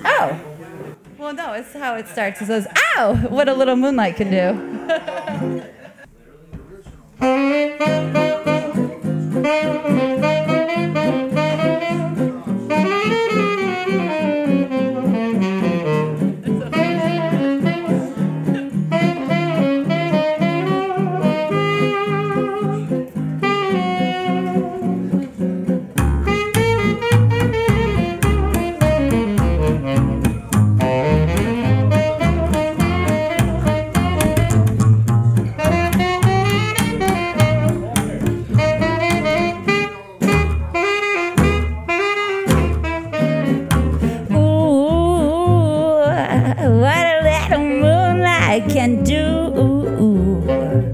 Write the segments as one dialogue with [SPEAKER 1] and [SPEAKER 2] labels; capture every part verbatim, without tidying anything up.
[SPEAKER 1] Oh. Well, no, it's how it starts. It says, ow, what a little moonlight can do. What a little moonlight can do. Ooh,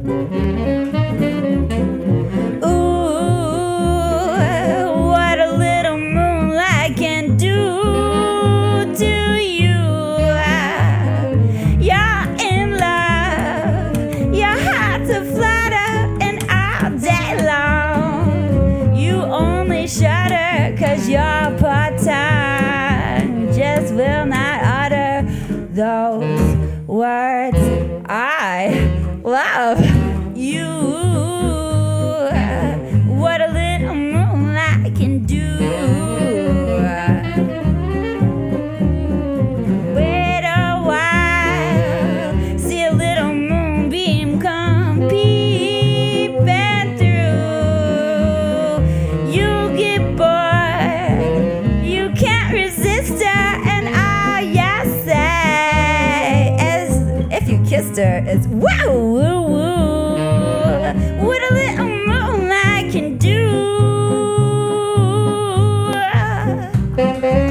[SPEAKER 1] what a little moonlight can do to you. You're in love, your heart's a flutter, and all day long you only shudder 'cause you're part-time, just will not utter those words. I love you. What a little moonlight can do. Wait a while, see a little moonbeam come peeping through. You get bored, you can't resist her, and all you say is, if you kissed her, is wow, woo, woo. What a little moonlight can do.